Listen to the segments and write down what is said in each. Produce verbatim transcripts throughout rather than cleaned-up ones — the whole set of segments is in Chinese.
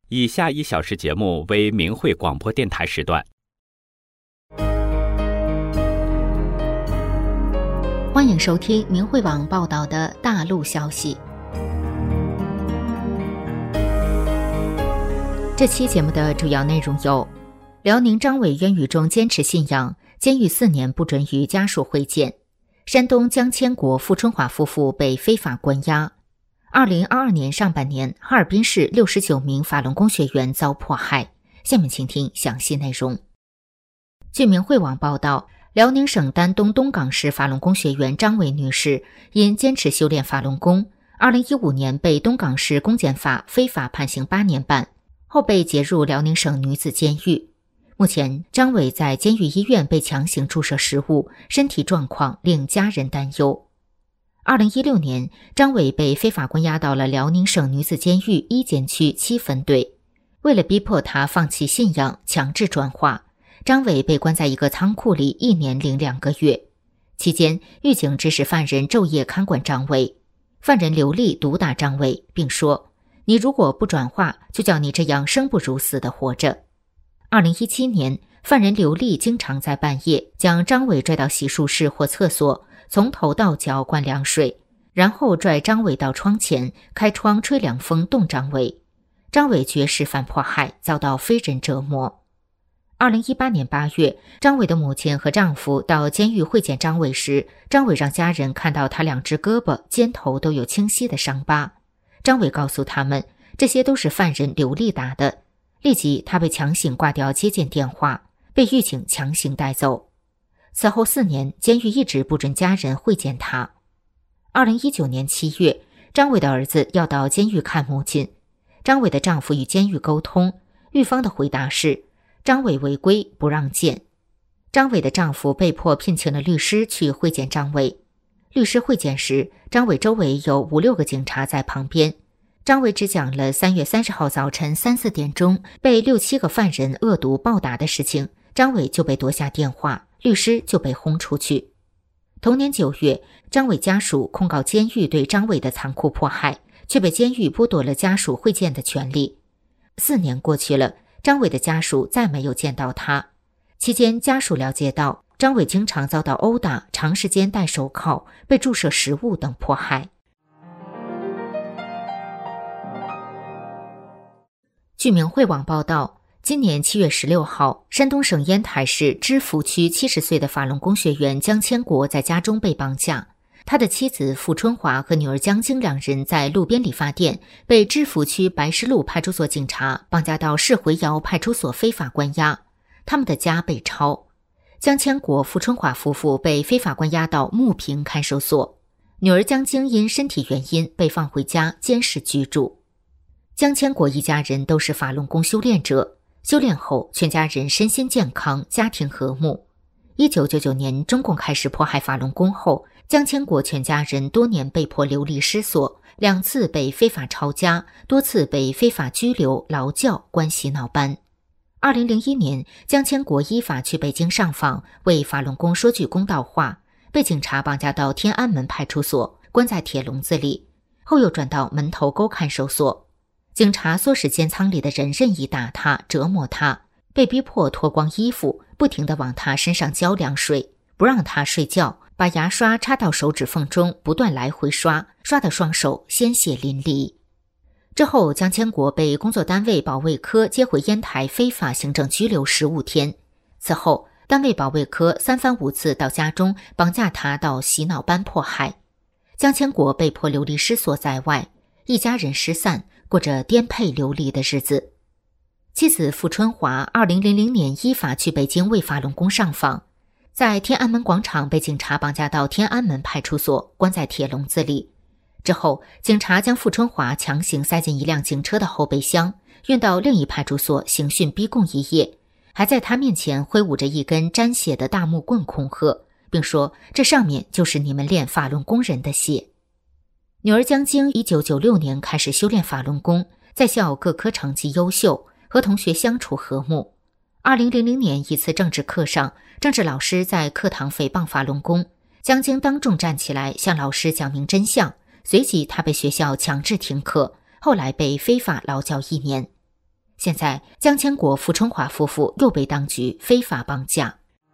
以下一小时节目为明慧广播电台时段。 欢迎收听明慧网报道的大陆消息。这期节目的主要内容有：辽宁张伟冤狱中坚持信仰，监狱四年不准与家属会见；山东江千国傅春华夫妇被非法关押；二零二二年上半年，哈尔滨市六十九名法轮功学员遭迫害。下面请听详细内容。据明慧网报道，辽宁省丹东东港市法轮功学员张伟女士因坚持修炼法轮功，二零一五年被东港市公检法非法判刑八年半，后被解入辽宁省女子监狱。目前，张伟在监狱医院被强行注射食物，身体状况令家人担忧。二零一六年，张伟被非法关押到了辽宁省女子监狱一监区七分队。为了逼迫他放弃信仰，强制转化，张伟被关在一个仓库里一年零两个月。期间，狱警指使犯人昼夜看管张伟，犯人刘丽毒打张伟，并说：“你如果不转化，就叫你这样生不如死的活着。”二零一七年，犯人刘丽经常在半夜将张伟拽到洗漱室或厕所，从头到脚灌凉水，然后拽张伟到窗前，开窗吹凉风冻张伟。张伟绝食反迫害，遭到非人折磨。二零一八年八月，张伟的母亲和丈夫到监狱会见张伟时，张伟让家人看到他两只胳膊、肩头都有清晰的伤疤。张伟告诉他们，这些都是犯人刘丽打的。立即他被强行挂掉接见电话，被狱警强行带走。此后四年，监狱一直不准家人会见他。二零一九年七月，张伟的儿子要到监狱看母亲，张伟的丈夫与监狱沟通，狱方的回答是张伟违规，不让见。张伟的丈夫被迫聘请了律师去会见张伟。律师会见时，张伟周围有五六个警察在旁边。张伟只讲了三月三十号早晨三四点钟被六七个犯人恶毒暴打的事情，张伟就被夺下电话，律师就被轰出去。同年九月，张伟家属控告监狱对张伟的残酷迫害，却被监狱剥夺了家属会见的权利。四年过去了，张伟的家属再没有见到他。期间，家属了解到张伟经常遭到殴打，长时间戴手铐，被注射食物等迫害。据明慧网报道，今年七月十六号，山东省烟台市芝罘区七十岁的法轮功学员江千国在家中被绑架。他的妻子傅春华和女儿江晶两人在路边理发店被芝罘区白石路派出所警察绑架到市回窑派出所非法关押，他们的家被抄。江千国、傅春华夫妇被非法关押到牟平看守所，女儿江晶因身体原因被放回家监视居住。江千国一家人都是法轮功修炼者，修炼后全家人身心健康，家庭和睦。一九九九年中共开始迫害法轮功后，江千国全家人多年被迫流离失所，两次被非法抄家，多次被非法拘留、劳教、关洗脑班。二零零一年，江千国依法去北京上访，为法轮功说句公道话，被警察绑架到天安门派出所，关在铁笼子里，后又转到门头沟看守所。警察唆使监仓里的人任意打他、折磨他，被逼迫脱光衣服，不停地往他身上浇凉水，不让他睡觉，把牙刷插到手指缝中，不断来回刷，刷得双手鲜血淋漓。之后，江千国被工作单位保卫科接回烟台非法行政拘留十五天。此后，单位保卫科三番五次到家中绑架他到洗脑班迫害。江千国被迫流离失所在外，一家人失散，过着颠沛流离的日子。妻子傅春华二零零零年依法去北京为法轮功上访，在天安门广场被警察绑架到天安门派出所，关在铁笼子里。之后，警察将傅春华强行塞进一辆警车的后备箱，运到另一派出所刑讯逼供一夜，还在他面前挥舞着一根沾血的大木棍恐吓，并说这上面就是你们练法轮功人的血。女儿江晶一九九六年开始修炼法轮功，在校各科成绩优秀，和同学相处和睦。二零零零年一次政治课上，政治老师在课堂诽谤法轮功，江晶当众站起来向老师讲明真相，随即他被学校强制停课，后来被非法劳教一年。 现在，江千国、傅春华夫妇又被当局非法绑架。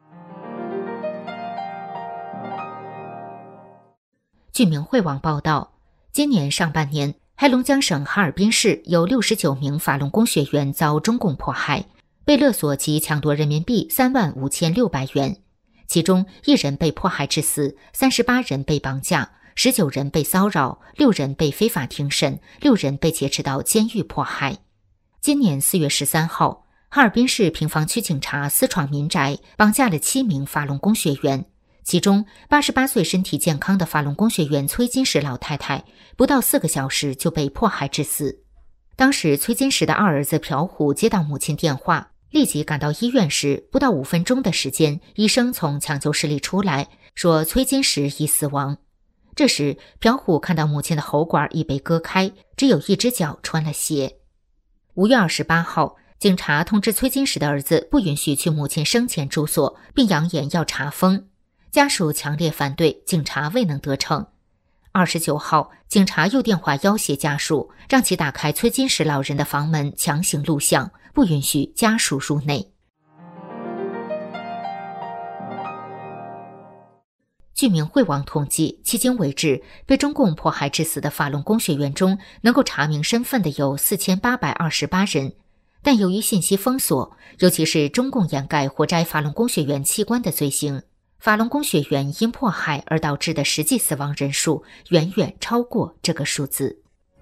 据明慧网报道，今年上半年，黑龙江省哈尔滨市有六十九名法轮功学员遭中共迫害，被勒索及抢夺人民币三万五千六百元，其中一人被迫害致死，三十八人被绑架，十九人被骚扰，六人被非法庭审，六人被劫持到监狱迫害。今年四月十三号，哈尔滨市平房区警察私闯民宅，绑架了七名法轮功学员。其中八十八岁身体健康的法轮功学员崔金石老太太，不到四个小时就被迫害致死。当时崔金石的二儿子朴虎接到母亲电话，立即赶到医院时，不到五分钟的时间，医生从抢救室里出来，说崔金石已死亡。这时朴虎看到母亲的喉管已被割开，只有一只脚穿了鞋。五月二十八号，警察通知崔金石的儿子不允许去母亲生前住所，并扬言要查封。家属强烈反对，警察未能得逞。二十九号，警察又电话要挟家属，让其打开崔金石老人的房门，强行录像，不允许家属入内。据明慧网统计，迄今为止，被中共迫害致死的法轮功学员中，能够查明身份的有四千八百二十八人。但由于信息封锁，尤其是中共掩盖活摘法轮功学员器官的罪行，法轮功学员因迫害而导致的实际死亡人数远远超过这个数字。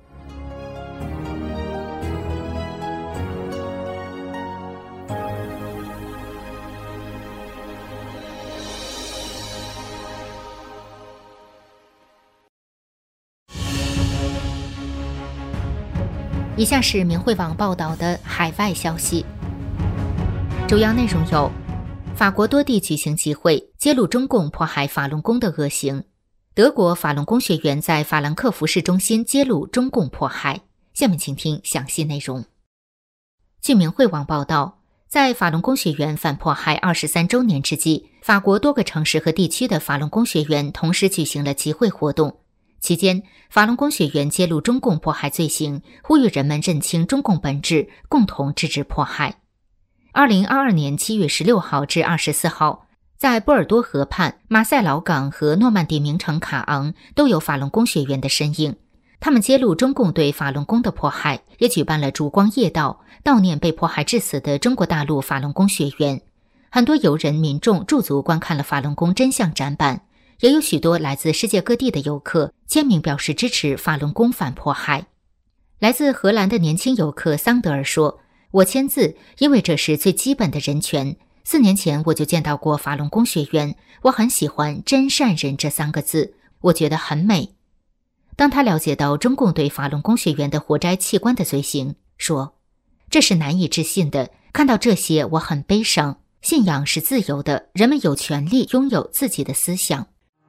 以下是明慧网报道的海外消息，主要内容有：法国多地举行集会，揭露中共迫害法轮功的恶行；德国法轮功学员在法兰克福市中心揭露中共迫害。下面请听详细内容。据明慧网报道，在法轮功学员反迫害二十三周年之际，法国多个城市和地区的法轮功学员同时举行了集会活动。期间，法轮功学员揭露中共迫害罪行，呼吁人们认清中共本质，共同制止迫害。二零二二年七月十六号至二十四号，在波尔多河畔、马赛劳港和诺曼底名城卡昂都有法轮功学员的身影。他们揭露中共对法轮功的迫害，也举办了烛光夜悼，悼念被迫害致死的中国大陆法轮功学员。很多游人民众驻足观看了法轮功真相展板，也有许多来自世界各地的游客签名表示支持法轮功反迫害。来自荷兰的年轻游客桑德尔说：“我签字，因为这是最基本的人权。四年前我就见到过法轮功学员，我很喜欢真善人这三个字，我觉得很美。”当他了解到中共对法轮功学员的活摘器官的罪行，说：“这是难以置信的，看到这些我很悲伤。信仰是自由的，人们有权利拥有自己的思想。”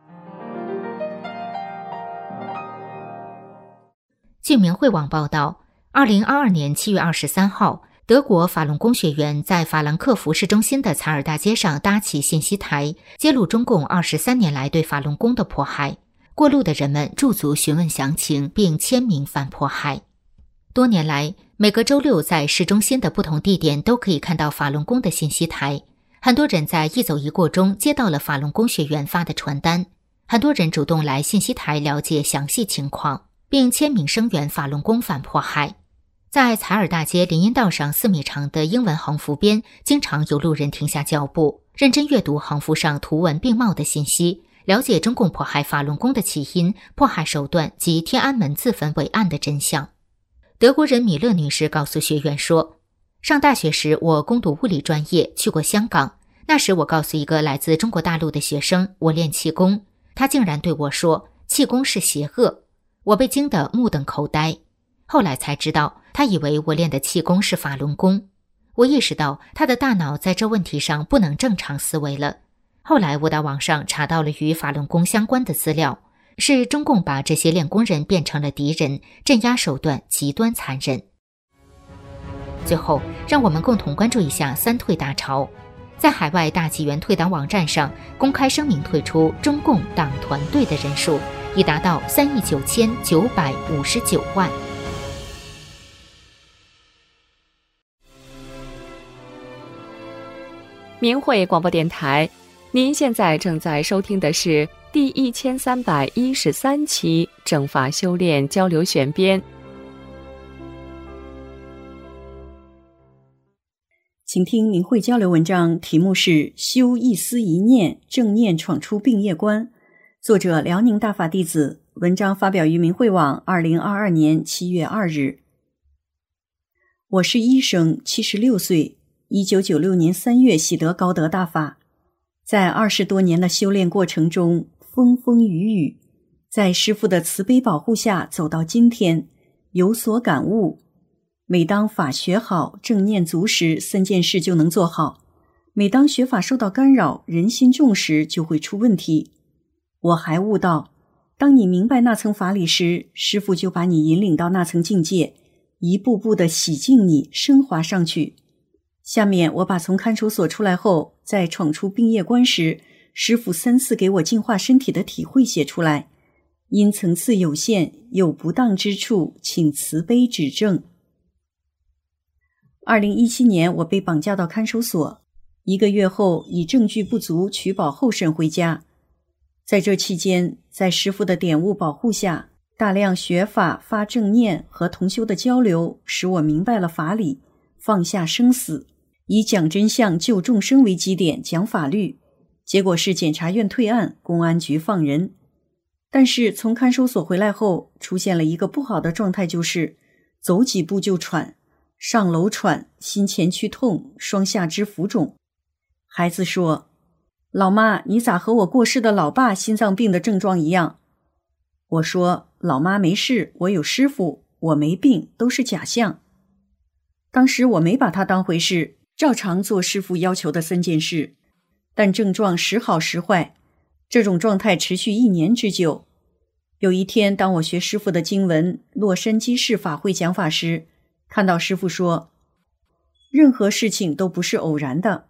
据明慧网报道，二零二二年七月二十三号，德国法轮功学员在法兰克福市中心的采尔大街上搭起信息台，揭露中共二十三年来对法轮功的迫害。过路的人们驻足询问详情，并签名反迫害。多年来，每个周六在市中心的不同地点都可以看到法轮功的信息台。很多人在一走一过中接到了法轮功学员发的传单，很多人主动来信息台了解详细情况，并签名声援法轮功反迫害。在采尔大街林荫道上四米长的英文横幅边，经常有路人停下脚步，认真阅读横幅上图文并茂的信息，了解中共迫害法轮功的起因、迫害手段及天安门自焚伟案的真相。德国人米勒女士告诉学员说：“上大学时我攻读物理专业，去过香港。那时我告诉一个来自中国大陆的学生，我练气功，他竟然对我说气功是邪恶，我被惊得目瞪口呆。后来才知道，他以为我练的气功是法轮功。我意识到他的大脑在这问题上不能正常思维了。后来我到网上查到了与法轮功相关的资料，是中共把这些练功人变成了敌人，镇压手段极端残忍。”最后，让我们共同关注一下三退大潮。在海外大纪元退党网站上公开声明退出中共党团队的人数已达到三亿九千九百五十九万。 明慧广播电台，您现在正在收听的是第一千三百一十三期正法修炼交流选编。 请听明慧交流文章，题目是修一思一念，正念闯出病业关，作者辽宁大法弟子，文章发表于明慧网二零二二年七月二日。我是医生，七十六岁，一九九六年三月喜得高德大法，在二十多年的修炼过程中，风风雨雨，在师父的慈悲保护下走到今天，有所感悟。每当法学好，正念足时，三件事就能做好；每当学法受到干扰，人心重时，就会出问题。我还悟到，当你明白那层法理时，师父就把你引领到那层境界，一步步地洗净你，升华上去。下面我把从看守所出来后，在闯出病业关时，师父三次给我净化身体的体会写出来。因层次有限，有不当之处，请慈悲指正。二零一七年，我被绑架到看守所，一个月后以证据不足取保候审回家。在这期间，在师父的点悟保护下，大量学法、发正念和同修的交流，使我明白了法理，放下生死，以讲真相救众生为基点讲法律。结果是检察院退案，公安局放人。但是从看守所回来后，出现了一个不好的状态，就是走几步就喘，上楼喘，心前区痛，双下肢浮肿。孩子说，老妈，你咋和我过世的老爸心脏病的症状一样？我说，老妈没事，我有师父，我没病，都是假象。当时我没把他当回事，照常做师父要求的三件事，但症状时好时坏，这种状态持续一年之久。有一天，当我学师父的经文洛杉矶市法会讲法时，看到师父说，任何事情都不是偶然的。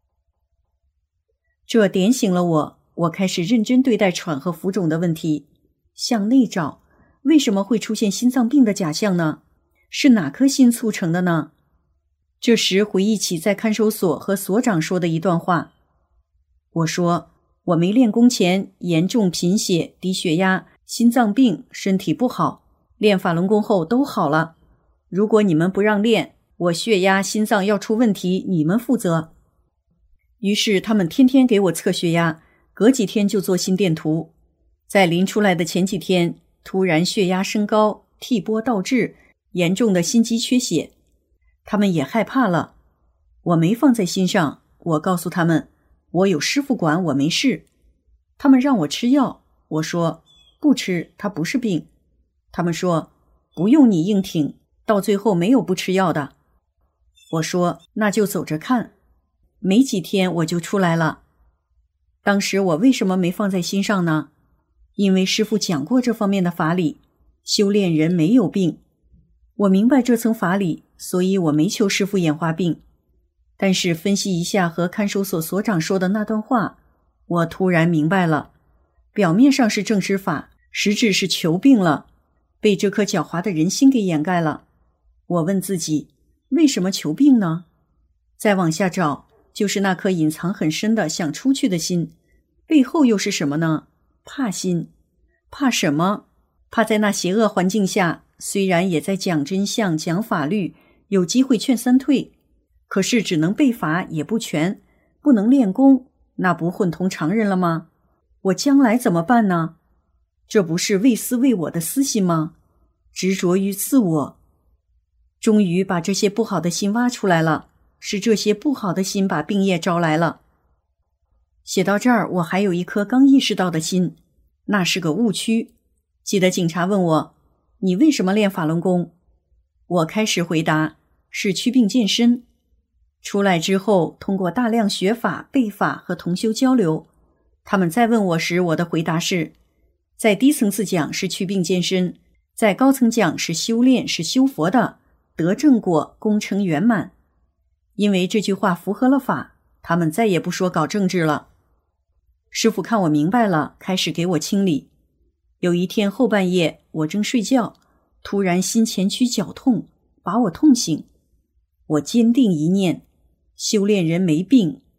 这点醒了我，我开始认真对待喘和浮肿的问题，向内找，为什么会出现心脏病的假象呢？是哪颗心促成的呢？这时回忆起在看守所和所长说的一段话，我说，我没练功前严重贫血、低血压、心脏病，身体不好，练法轮功后都好了。如果你们不让练，我血压、心脏要出问题，你们负责。于是他们天天给我测血压，隔几天就做心电图。在临出来的前几天，突然血压升高，涕波倒置，严重的心肌缺血。他们也害怕了，我没放在心上。我告诉他们，我有师父管，我没事。他们让我吃药，我说不吃，它不是病。他们说不用你硬挺，到最后没有不吃药的。我说那就走着看。没几天我就出来了。当时我为什么没放在心上呢？因为师父讲过这方面的法理，修炼人没有病。我明白这层法理，所以我没求师父演化病。但是分析一下和看守所所长说的那段话，我突然明白了，表面上是正施法，实质是求病了，被这颗狡猾的人心给掩盖了。我问自己，为什么求病呢？再往下找，就是那颗隐藏很深的想出去的心，背后又是什么呢？怕心。怕什么？怕在那邪恶环境下，虽然也在讲真相、讲法律，有机会劝三退，可是只能背法也不全，不能练功，那不混同常人了吗？我将来怎么办呢？这不是为私为我的私心吗？执着于自我。终于把这些不好的心挖出来了，是这些不好的心把病业招来了。写到这儿，我还有一颗刚意识到的心，那是个误区。记得警察问我，你为什么练法轮功？我开始回答，是祛病健身。出来之后，通过大量学法、背法和同修交流，他们再问我时，我的回答是，在低层次讲是祛病健身，在高层讲是修炼，是修佛的，得正果，功成圆满。因为这句话符合了法，他们再也不说搞政治了。师父看我明白了，开始给我清理。有一天后半夜，我正睡觉，突然心前区绞痛，把我痛醒。我坚定一念，修炼人没病，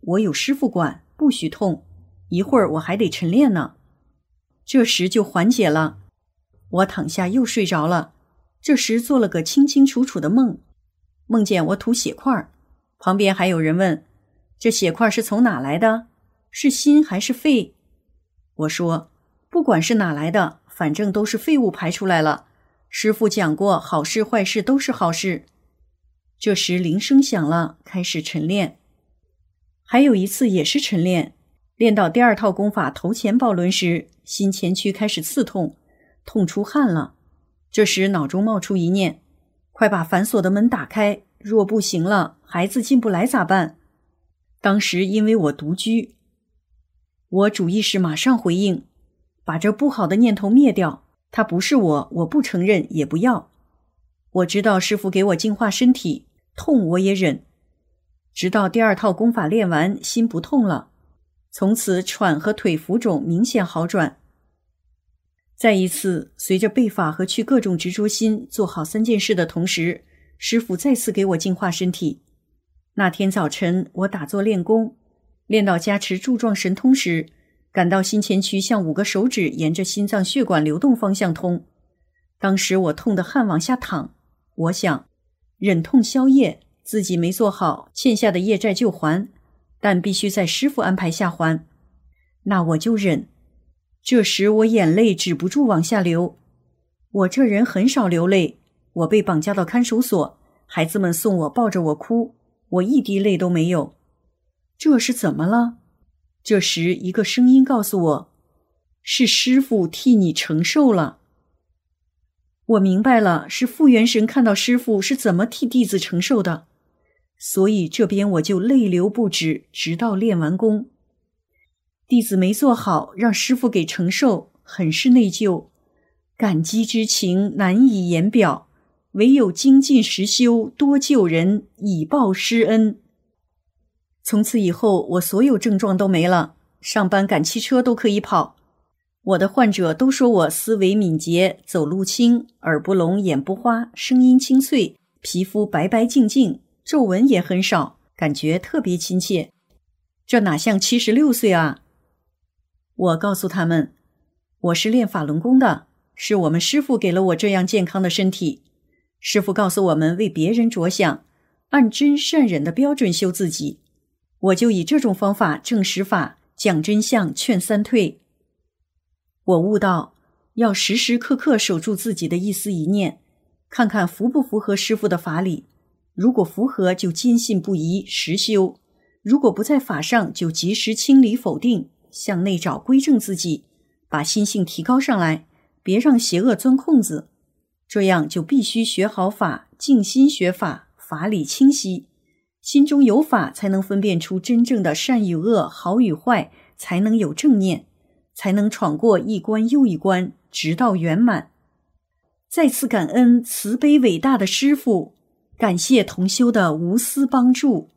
我有师傅管，不许痛，一会儿我还得晨练呢。这时就缓解了，我躺下又睡着了。这时做了个清清楚楚的梦，梦见我吐血块，旁边还有人问，这血块是从哪来的？是心还是肺？我说，不管是哪来的，反正都是废物排出来了。师父讲过，好事坏事都是好事。这时铃声响了，开始晨练。还有一次也是晨练，练到第二套功法头前抱轮时，心前区开始刺痛，痛出汗了。这时脑中冒出一念，快把反锁的门打开，若不行了，孩子进不来咋办？当时因为我独居，我主意识马上回应，把这不好的念头灭掉，他不是我，我不承认也不要。我知道师父给我净化身体，痛我也忍。直到第二套功法练完，心不痛了，从此喘和腿浮肿明显好转。再一次，随着背法和去各种执着心，做好三件事的同时，师父再次给我净化身体。那天早晨，我打坐练功，练到加持柱状神通时，感到心前区像五个手指沿着心脏血管流动方向通。当时我痛得汗往下淌，我想，忍痛消业，自己没做好，欠下的业债就还，但必须在师父安排下还，那我就忍。这时我眼泪止不住往下流。我这人很少流泪，我被绑架到看守所，孩子们送我抱着我哭，我一滴泪都没有。这是怎么了？这时一个声音告诉我，是师父替你承受了。我明白了，是复元神看到师父是怎么替弟子承受的，所以这边我就泪流不止，直到练完功。弟子没做好，让师父给承受，很是内疚，感激之情难以言表，唯有精进实修，多救人，以报师恩。从此以后，我所有症状都没了，上班赶汽车都可以跑。我的患者都说我思维敏捷，走路轻，耳不聋，眼不花，声音清脆，皮肤白白净净，皱纹也很少，感觉特别亲切。这哪像七十六岁啊？我告诉他们，我是练法轮功的，是我们师父给了我这样健康的身体。师父告诉我们为别人着想，按真善忍的标准修自己。我就以这种方法证实法，讲真相，劝三退。我悟到，要时时刻刻守住自己的一思一念，看看符不符合师父的法理。如果符合，就坚信不疑，实修；如果不在法上，就及时清理否定，向内找归正自己，把心性提高上来，别让邪恶钻空子。这样就必须学好法，静心学法，法理清晰。心中有法，才能分辨出真正的善与恶，好与坏，才能有正念，才能闯过一关又一关，直到圆满。再次感恩慈悲伟大的师父，感谢同修的无私帮助。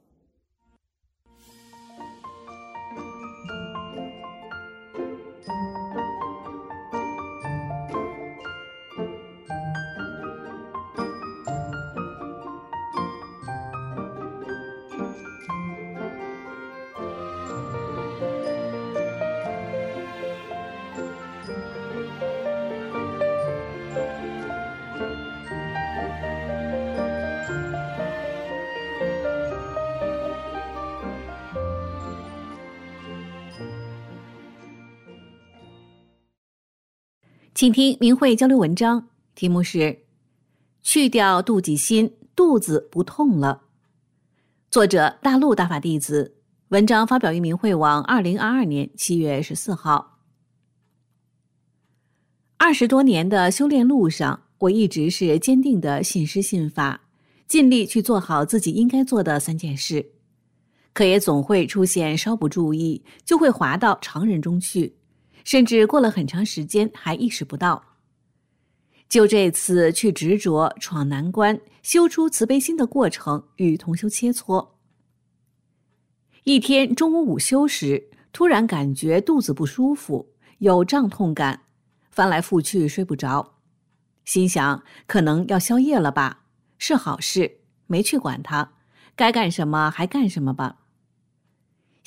请听明慧交流文章，题目是去掉妒忌心，肚子不痛了。作者大陆大法弟子，文章发表于明慧网二零二二年七月十四号。二十多年的修炼路上，我一直是坚定的信师信法，尽力去做好自己应该做的三件事，可也总会出现稍不注意就会滑到常人中去，甚至过了很长时间还意识不到。就这次去执着闯难关修出慈悲心的过程与同修切磋。一天中午午休时，突然感觉肚子不舒服，有胀痛感，翻来覆去睡不着，心想可能要宵夜了吧，是好事，没去管它，该干什么还干什么吧。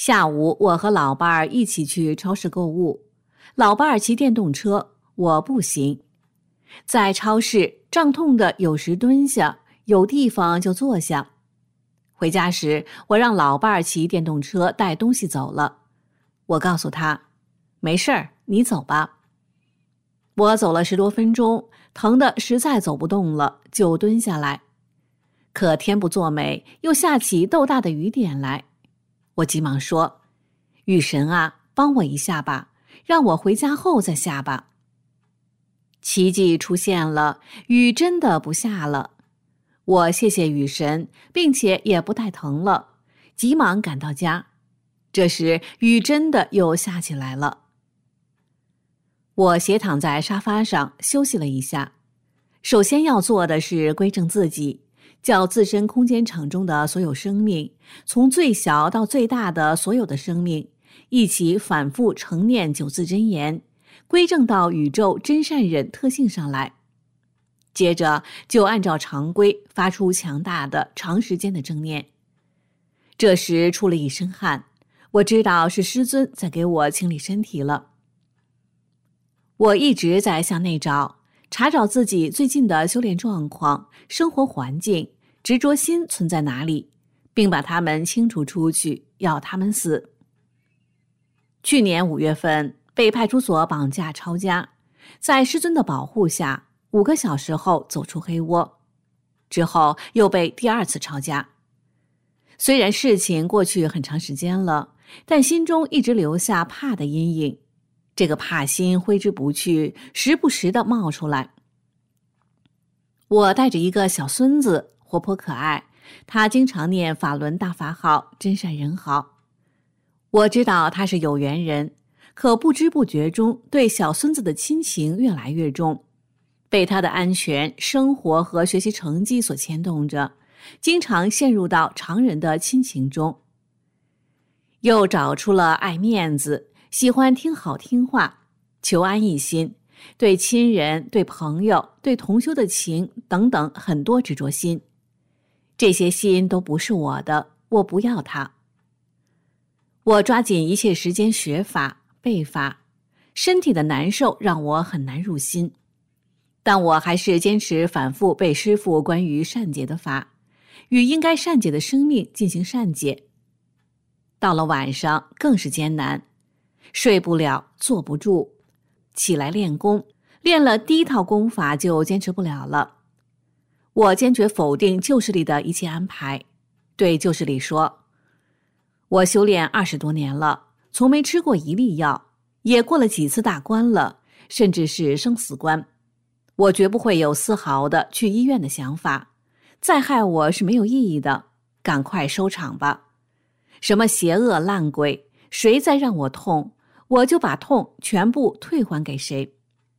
下午我和老伴儿一起去超市购物，老伴儿骑电动车，我步行。在超市胀痛的有时蹲下，有地方就坐下。回家时，我让老伴儿骑电动车带东西走了。我告诉他，没事儿，你走吧。我走了十多分钟，疼得实在走不动了，就蹲下来。可天不作美，又下起豆大的雨点来。我急忙说，雨神啊，帮我一下吧，让我回家后再下吧。奇迹出现了，雨真的不下了。我谢谢雨神，并且也不太疼了，急忙赶到家。这时雨真的又下起来了。我斜躺在沙发上休息了一下。首先要做的是归正自己，叫自身空间场中的所有生命，从最小到最大的所有的生命，一起反复承念九字真言，归正到宇宙真善忍特性上来。接着就按照常规发出强大的长时间的正念。这时出了一身汗，我知道是师尊在给我清理身体了。我一直在向内找，查找自己最近的修炼状况、生活环境、执着心存在哪里，并把它们清除出去，要它们死。去年五月份被派出所绑架抄家，在师尊的保护下，五个小时后走出黑窝，之后又被第二次抄家。虽然事情过去很长时间了，但心中一直留下怕的阴影。这个怕心挥之不去，时不时地冒出来。我带着一个小孙子，活泼可爱，他经常念法轮大法好，真善人好。我知道他是有缘人，可不知不觉中对小孙子的亲情越来越重，被他的安全、生活和学习成绩所牵动着，经常陷入到常人的亲情中。又找出了爱面子，喜欢听好听话，求安一心，对亲人、对朋友、对同修的情等等很多执着心。这些心都不是我的，我不要它。我抓紧一切时间学法、背法，身体的难受让我很难入心，但我还是坚持反复背师父关于善解的法，与应该善解的生命进行善解。到了晚上更是艰难，睡不了，坐不住，起来练功，练了第一套功法就坚持不了了。我坚决否定旧势力的一切安排，对旧势力说，我修炼二十多年了，从没吃过一粒药，也过了几次大关了，甚至是生死关，我绝不会有丝毫的去医院的想法，再害我是没有意义的，赶快收场吧。什么邪恶烂鬼，谁再让我痛，我就把痛全部退还给谁。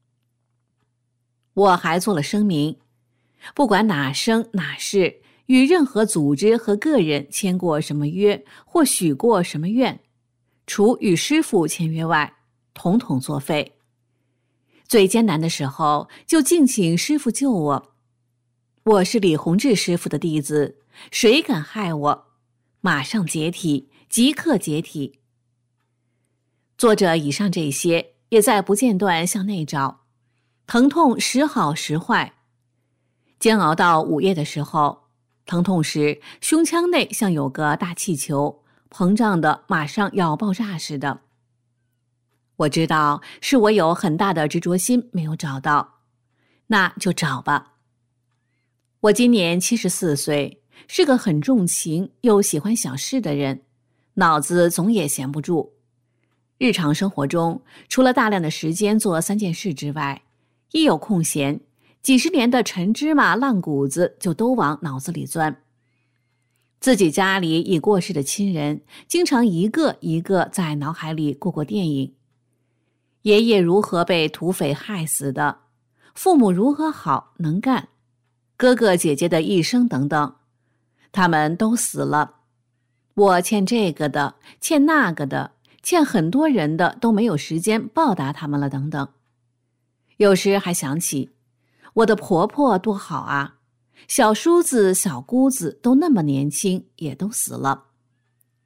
我还做了声明，不管哪生哪世，与任何组织和个人签过什么约或许过什么愿，除与师父签约外，统统作废。最艰难的时候，就敬请师父救我。我是李洪志师父的弟子，谁敢害我，马上解体，即刻解体。做着以上这些，也在不间断向内找，疼痛时好时坏。煎熬到午夜的时候，疼痛时胸腔内像有个大气球，膨胀的马上要爆炸似的。我知道是我有很大的执着心没有找到，那就找吧。我今年七十四岁，是个很重情又喜欢小事的人，脑子总也闲不住。日常生活中，除了大量的时间做三件事之外，一有空闲，几十年的陈芝麻烂谷子就都往脑子里钻。自己家里已过世的亲人，经常一个一个在脑海里过过电影。爷爷如何被土匪害死的，父母如何好能干，哥哥姐姐的一生等等，他们都死了。我欠这个的，欠那个的，欠很多人的，都没有时间报答他们了等等。有时还想起我的婆婆多好啊，小叔子小姑子都那么年轻，也都死了。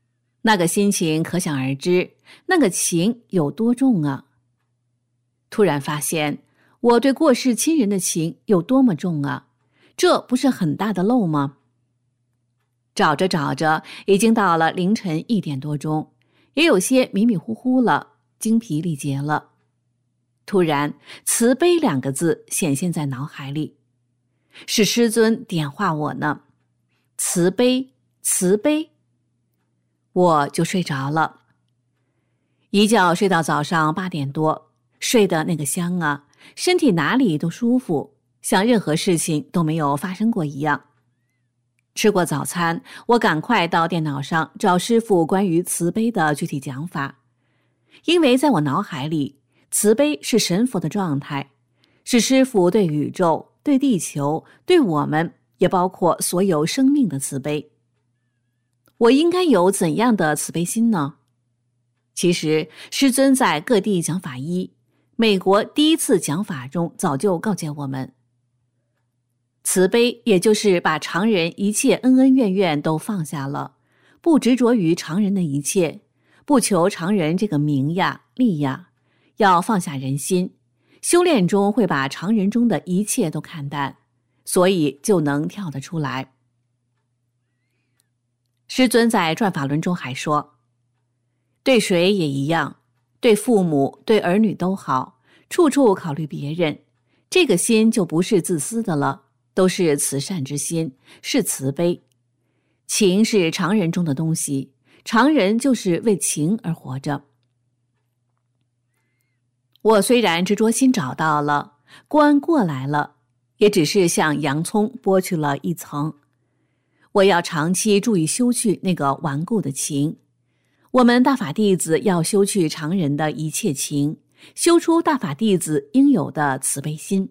那个心情可想而知，那个情有多重啊！突然发现我对过世亲人的情有多么重啊，这不是很大的漏吗？找着找着，已经到了凌晨一点多钟，也有些迷迷糊糊了，精疲力竭了。突然，慈悲两个字显现在脑海里，是师尊点化我呢。慈悲，慈悲，我就睡着了。一觉睡到早上八点多，睡得那个香啊，身体哪里都舒服，像任何事情都没有发生过一样。吃过早餐，我赶快到电脑上找师父关于慈悲的具体讲法，因为在我脑海里，慈悲是神佛的状态，是师父对宇宙、对地球、对我们，也包括所有生命的慈悲。我应该有怎样的慈悲心呢？其实，师尊在各地讲法一，美国第一次讲法中早就告诫我们，慈悲也就是把常人一切恩恩怨怨都放下了，不执着于常人的一切，不求常人这个名呀、利呀，要放下人心。修炼中会把常人中的一切都看淡，所以就能跳得出来。师尊在转法轮中还说，对谁也一样，对父母、对儿女都好，处处考虑别人，这个心就不是自私的了，都是慈善之心，是慈悲。情是常人中的东西，常人就是为情而活着。我虽然执着心找到了，关过来了，也只是像洋葱剥去了一层。我要长期注意修去那个顽固的情。我们大法弟子要修去常人的一切情，修出大法弟子应有的慈悲心。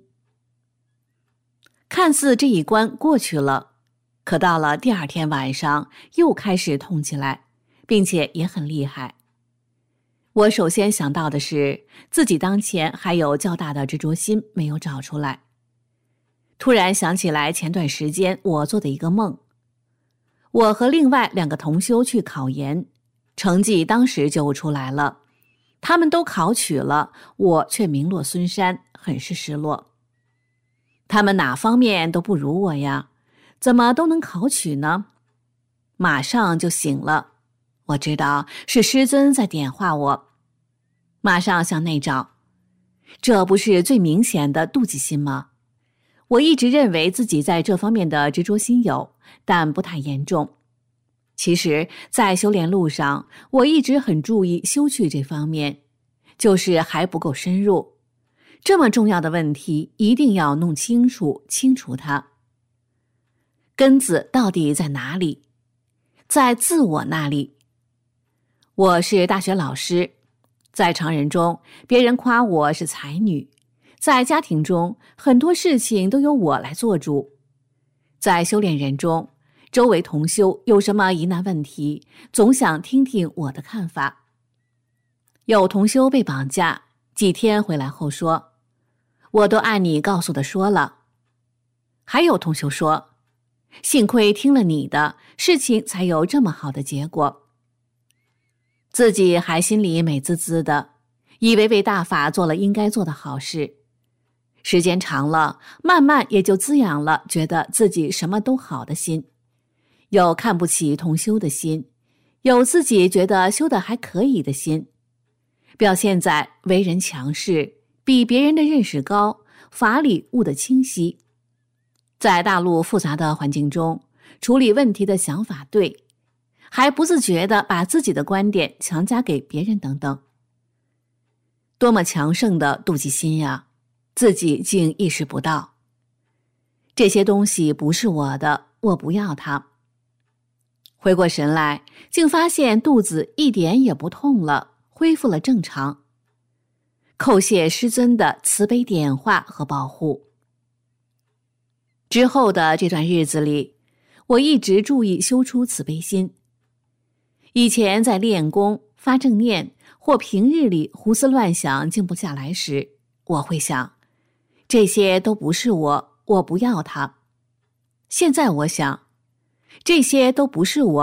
看似这一关过去了，可到了第二天晚上又开始痛起来，并且也很厉害。我首先想到的是，自己当前还有较大的执着心没有找出来。突然想起来前段时间我做的一个梦，我和另外两个同修去考研，成绩当时就出来了，他们都考取了，我却名落孙山，很是失落。他们哪方面都不如我呀，怎么都能考取呢？马上就醒了，我知道是师尊在点化我，马上向内找，这不是最明显的妒忌心吗？我一直认为自己在这方面的执着心有，但不太严重。其实，在修炼路上，我一直很注意修去这方面，就是还不够深入。这么重要的问题，一定要弄清楚、清除它。根子到底在哪里？在自我那里。我是大学老师，在常人中，别人夸我是才女；在家庭中，很多事情都由我来做主；在修炼人中，周围同修有什么疑难问题，总想听听我的看法。有同修被绑架，几天回来后说，我都按你告诉的说了。还有同修说，幸亏听了你的，事情才有这么好的结果。自己还心里美滋滋的，以为为大法做了应该做的好事。时间长了，慢慢也就滋养了觉得自己什么都好的心，有看不起同修的心，有自己觉得修得还可以的心，表现在为人强势，比别人的认识高，法理悟得清晰。在大陆复杂的环境中，处理问题的想法对，还不自觉地把自己的观点强加给别人等等。多么强盛的妒忌心呀，自己竟意识不到。这些东西不是我的，我不要它。回过神来，竟发现肚子一点也不痛了，恢复了正常。叩谢师尊的慈悲点化和保护。之后的这段日子里，我一直注意修出慈悲心。以前在练功、发正念或平日里胡思乱想静不下来时，我会想，这些都不是我，我不要它。现在我想，这些都不是我，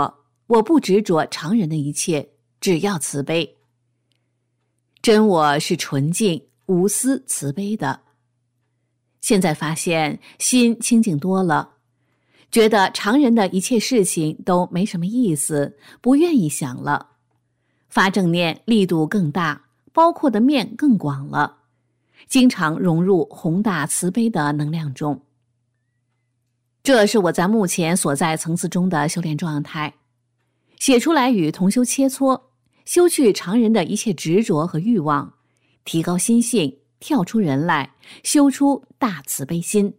我不执着常人的一切，只要慈悲。真我是纯净、无私、慈悲的。现在发现心清净多了，觉得常人的一切事情都没什么意思，不愿意想了。发正念力度更大，包括的面更广了，经常融入宏大慈悲的能量中。这是我在目前所在层次中的修炼状态，写出来与同修切磋，修去常人的一切执着和欲望，提高心性，跳出人来，修出大慈悲心。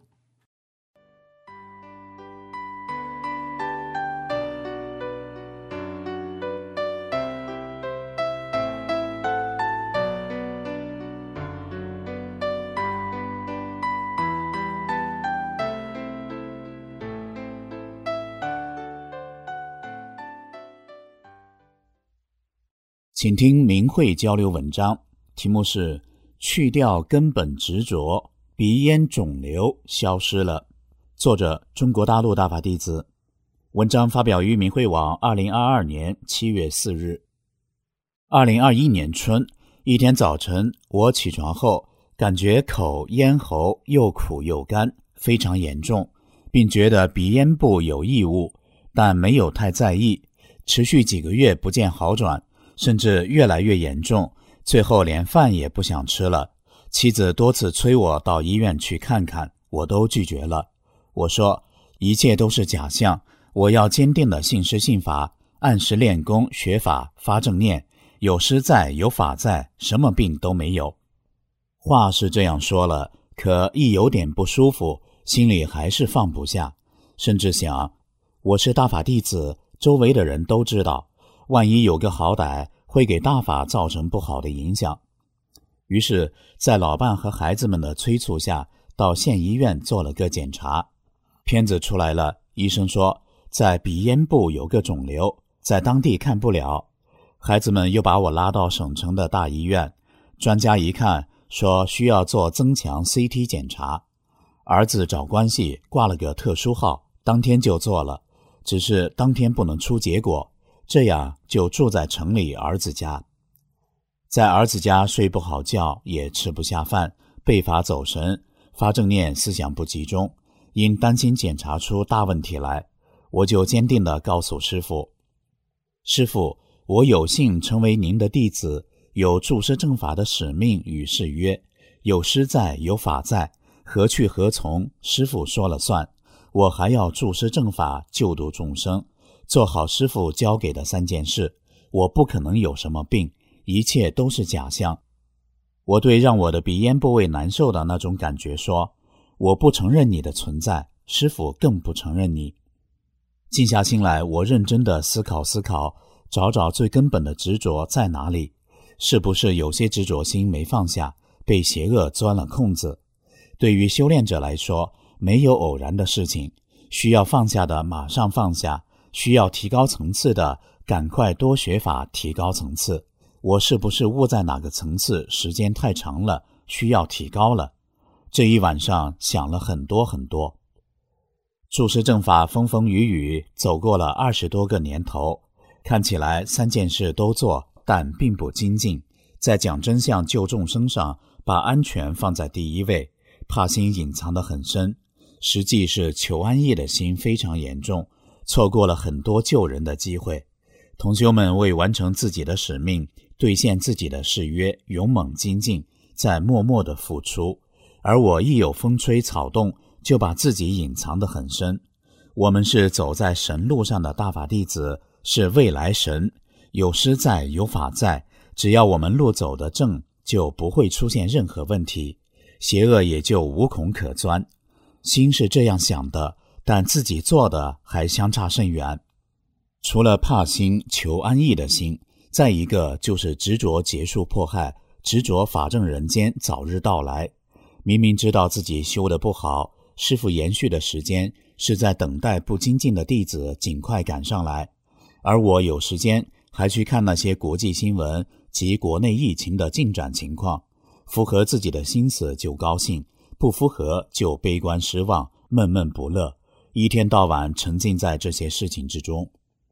请听明慧交流文章，题目是去掉根本执着，鼻咽肿瘤消失了。作者中国大陆大法弟子。文章发表于明慧网二零二二年七月四日。二零二一年春，一天早晨，我起床后感觉口咽喉又苦又干，非常严重，并觉得鼻咽部有异物，但没有太在意，持续几个月不见好转，甚至越来越严重，最后连饭也不想吃了。妻子多次催我到医院去看看，我都拒绝了。我说一切都是假象，我要坚定的信师信法，按时练功学法发正念，有师在有法在，什么病都没有。话是这样说了，可一有点不舒服，心里还是放不下，甚至想我是大法弟子，周围的人都知道，万一有个好歹，会给大法造成不好的影响。于是在老伴和孩子们的催促下，到县医院做了个检查。片子出来了，医生说在鼻咽部有个肿瘤，在当地看不了。孩子们又把我拉到省城的大医院，专家一看说需要做增强 C T 检查。儿子找关系挂了个特殊号，当天就做了，只是当天不能出结果，这样就住在城里儿子家。在儿子家睡不好觉，也吃不下饭，背法走神，发正念思想不集中，因担心检查出大问题来，我就坚定地告诉师父，师父，我有幸成为您的弟子，有注师正法的使命与誓约，有师在有法在，何去何从，师父说了算，我还要注师正法，救度众生，做好师父交给的三件事，我不可能有什么病，一切都是假象。我对让我的鼻咽部位难受的那种感觉说，我不承认你的存在，师父更不承认你。静下心来，我认真地思考思考，找找最根本的执着在哪里，是不是有些执着心没放下，被邪恶钻了空子。对于修炼者来说，没有偶然的事情，需要放下的马上放下，需要提高层次的赶快多学法提高层次。我是不是误在哪个层次，时间太长了，需要提高了？这一晚上想了很多很多。注师正法风风雨雨，走过了二十多个年头，看起来三件事都做，但并不精进。在讲真相救众生上，把安全放在第一位，怕心隐藏得很深，实际是求安逸的心非常严重，错过了很多救人的机会。同修们为完成自己的使命，兑现自己的誓约，勇猛精进，在默默的付出，而我一有风吹草动，就把自己隐藏得很深。我们是走在神路上的大法弟子，是未来神，有师在有法在，只要我们路走得正，就不会出现任何问题，邪恶也就无孔可钻。心是这样想的，但自己做的还相差甚远。除了怕心求安逸的心，再一个就是执着结束迫害，执着法正人间早日到来。明明知道自己修得不好，师父延续的时间是在等待不精进的弟子尽快赶上来，而我有时间还去看那些国际新闻及国内疫情的进展情况，符合自己的心思就高兴，不符合就悲观失望，闷闷不乐，一天到晚沉浸在这些事情之中。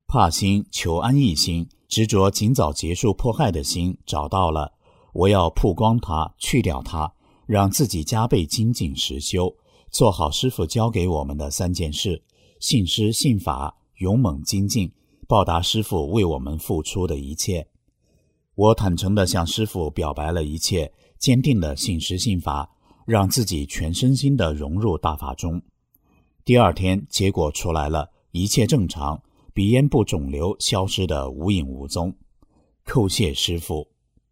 怕心、求安逸心、执着尽早结束迫害的心找到了，我要曝光它，去掉它，让自己加倍精进实修，做好师父教给我们的三件事：信师信法，勇猛精进，报答师父为我们付出的一切。我坦诚地向师父表白了一切，坚定地信师信法，让自己全身心地融入大法中。第二天结果出来了，一切正常，鼻咽部肿瘤消失得无影无踪。叩谢师父。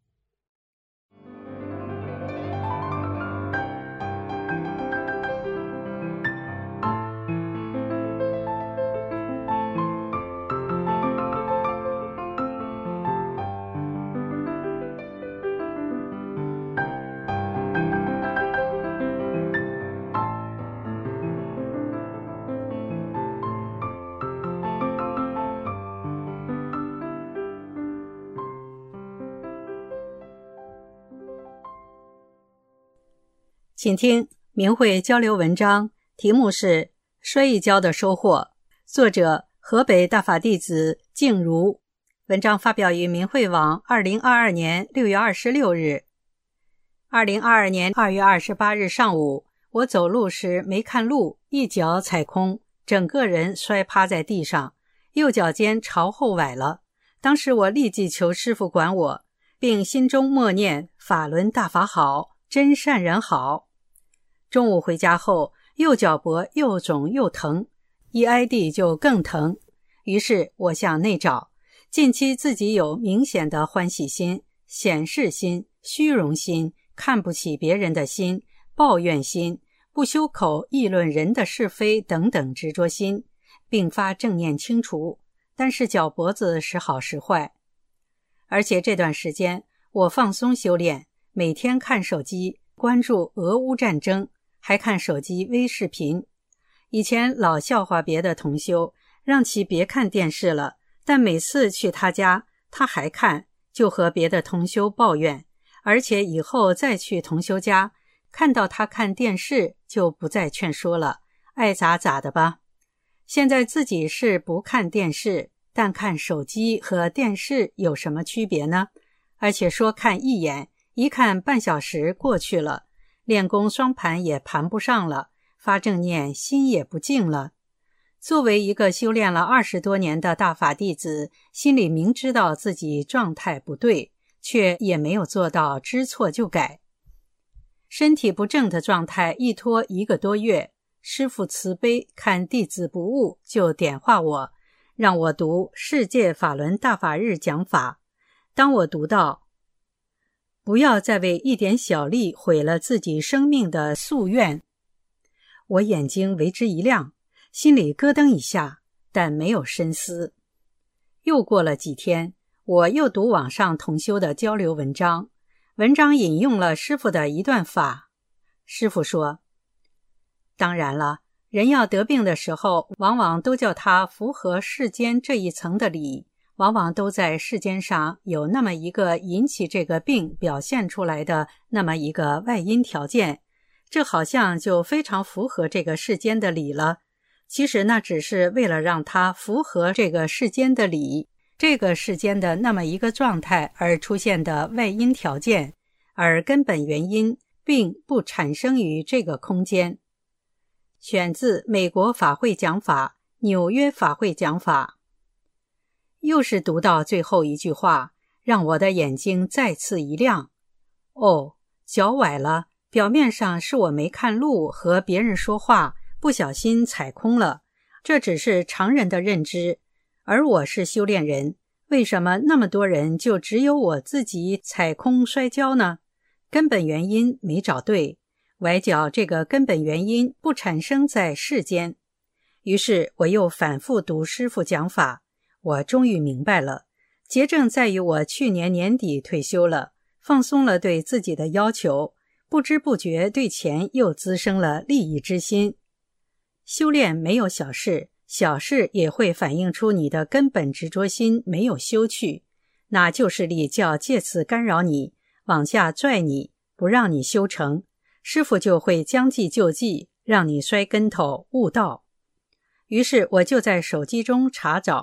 请听明慧交流文章，题目是摔一跤的收获，作者河北大法弟子静茹，文章发表于明慧网二零二二年六月二十六日。二零二二年二月二十八日上午，我走路时没看路，一脚踩空，整个人摔趴在地上，右脚尖朝后崴了。当时我立即求师父管我，并心中默念法轮大法好，真善人好。中午回家后，右脚脖又肿又疼，一挨地就更疼。于是我向内找，近期自己有明显的欢喜心、显示心、虚荣心、看不起别人的心、抱怨心、不修口议论人的是非等等执着心，并发正念清除，但是脚脖子时好时坏。而且这段时间我放松修炼，每天看手机，关注俄乌战争，还看手机微视频。以前老笑话别的同修，让其别看电视了，但每次去他家，他还看，就和别的同修抱怨，而且以后再去同修家，看到他看电视就不再劝说了，爱咋咋的吧。现在自己是不看电视，但看手机和电视有什么区别呢？而且说看一眼，一看半小时过去了，练功双盘也盘不上了，发正念心也不静了。作为一个修炼了二十多年的大法弟子，心里明知道自己状态不对，却也没有做到知错就改。身体不正的状态一拖一个多月，师父慈悲，看弟子不悟，就点化我，让我读世界法轮大法日讲法。当我读到不要再为一点小利毁了自己生命的夙愿，我眼睛为之一亮，心里咯噔一下，但没有深思。又过了几天，我又读网上同修的交流文章，文章引用了师父的一段法。师父说，当然了，人要得病的时候，往往都叫他符合世间这一层的理，往往都在世间上有那么一个引起这个病表现出来的那么一个外因条件，这好像就非常符合这个世间的理了。其实那只是为了让它符合这个世间的理，这个世间的那么一个状态而出现的外因条件，而根本原因并不产生于这个空间。选自美国法会讲法，纽约法会讲法。又是读到最后一句话，让我的眼睛再次一亮。哦，脚崴了，表面上是我没看路和别人说话，不小心踩空了，这只是常人的认知。而我是修炼人，为什么那么多人就只有我自己踩空摔跤呢？根本原因没找对，崴脚这个根本原因不产生在世间。于是我又反复读师父讲法，我终于明白了，结症在于我去年年底退休了，放松了对自己的要求，不知不觉对钱又滋生了利益之心。修炼没有小事，小事也会反映出你的根本执着心没有修去，那就是力叫借此干扰你，往下拽你，不让你修成，师父就会将计就计，让你摔跟头悟道。于是我就在手机中查找，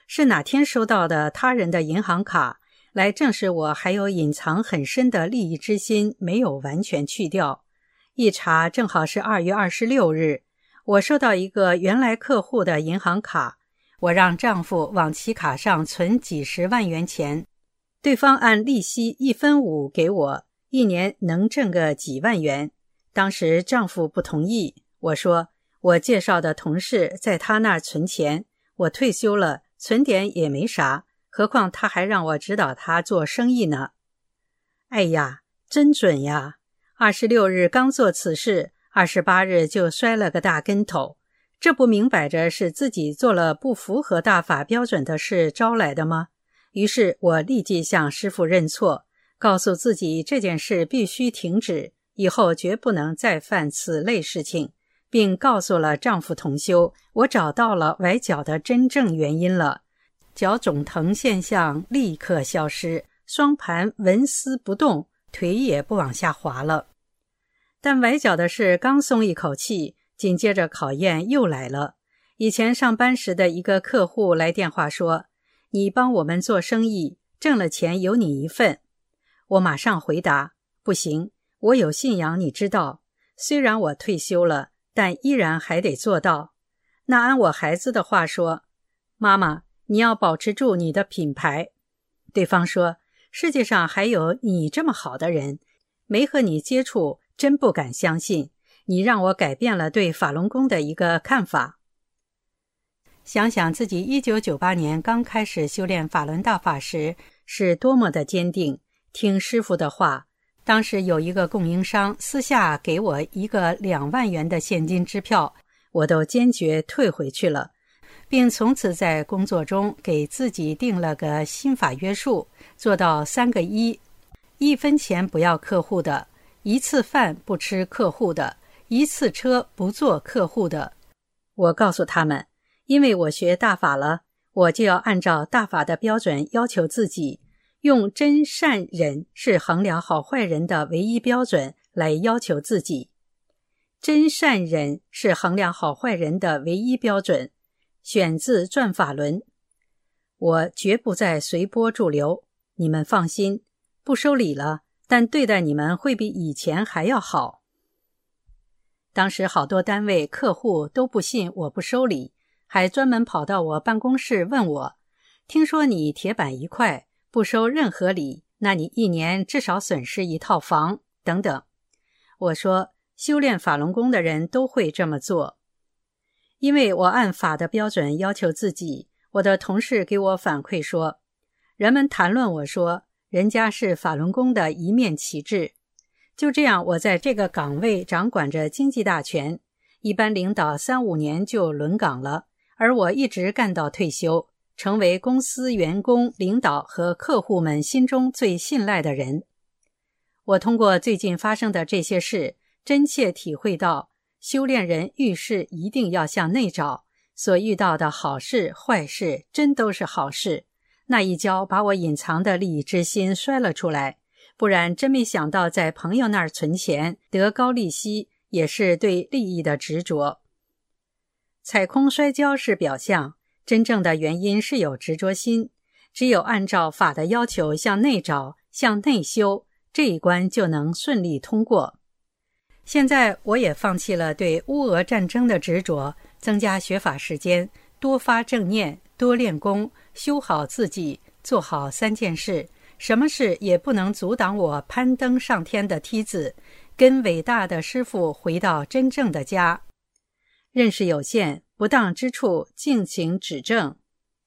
是哪天收到的他人的银行卡，来证实我还有隐藏很深的利益之心没有完全去掉。一查正好是二月二十六日，我收到一个原来客户的银行卡，我让丈夫往其卡上存几十万元钱，对方按利息一分五给我，一年能挣个几万元。当时丈夫不同意，我说我介绍的同事在他那儿存钱，我退休了，存点也没啥，何况他还让我指导他做生意呢。哎呀，真准呀！二十六日刚做此事，二十八日就摔了个大跟头，这不明摆着是自己做了不符合大法标准的事招来的吗？于是我立即向师父认错，告诉自己这件事必须停止，以后绝不能再犯此类事情，并告诉了丈夫同修，我找到了崴脚的真正原因了。脚肿疼现象立刻消失，双盘纹丝不动，腿也不往下滑了。但崴脚的事刚松一口气，紧接着考验又来了。以前上班时的一个客户来电话说，你帮我们做生意，挣了钱有你一份。我马上回答，不行，我有信仰你知道，虽然我退休了，但依然还得做到。那按我孩子的话说，妈妈，你要保持住你的品牌。对方说，世界上还有你这么好的人，没和你接触，真不敢相信，你让我改变了对法轮功的一个看法。想想自己一九九八年刚开始修炼法轮大法时是多么的坚定，听师父的话。当时有一个供应商私下给我一个两万元的现金支票，我都坚决退回去了，并从此在工作中给自己定了个心法约束，做到三个一：一分钱不要客户的，一次饭不吃客户的，一次车不坐客户的。我告诉他们，因为我学大法了，我就要按照大法的标准要求自己，用真善忍是衡量好坏人的唯一标准来要求自己。真善忍是衡量好坏人的唯一标准，选自转法轮。我绝不再随波逐流，你们放心，不收礼了，但对待你们会比以前还要好。当时好多单位客户都不信我不收礼，还专门跑到我办公室问我，听说你铁板一块，不收任何礼，那你一年至少损失一套房等等。我说，修炼法轮功的人都会这么做。因为我按法的标准要求自己，我的同事给我反馈说，人们谈论我说，人家是法轮功的一面旗帜。就这样，我在这个岗位掌管着经济大权，一般领导三五年就轮岗了，而我一直干到退休，成为公司员工、领导和客户们心中最信赖的人。我通过最近发生的这些事，真切体会到，修炼人遇事一定要向内找，所遇到的好事、坏事，真都是好事。那一跤把我隐藏的利益之心摔了出来，不然真没想到在朋友那儿存钱，得高利息，也是对利益的执着。踩空摔跤是表象，真正的原因是有执着心，只有按照法的要求向内找，向内修，这一关就能顺利通过。现在我也放弃了对乌俄战争的执着，增加学法时间，多发正念，多练功，修好自己，做好三件事，什么事也不能阻挡我攀登上天的梯子，跟伟大的师父回到真正的家。认识有限，不当之处敬请指正。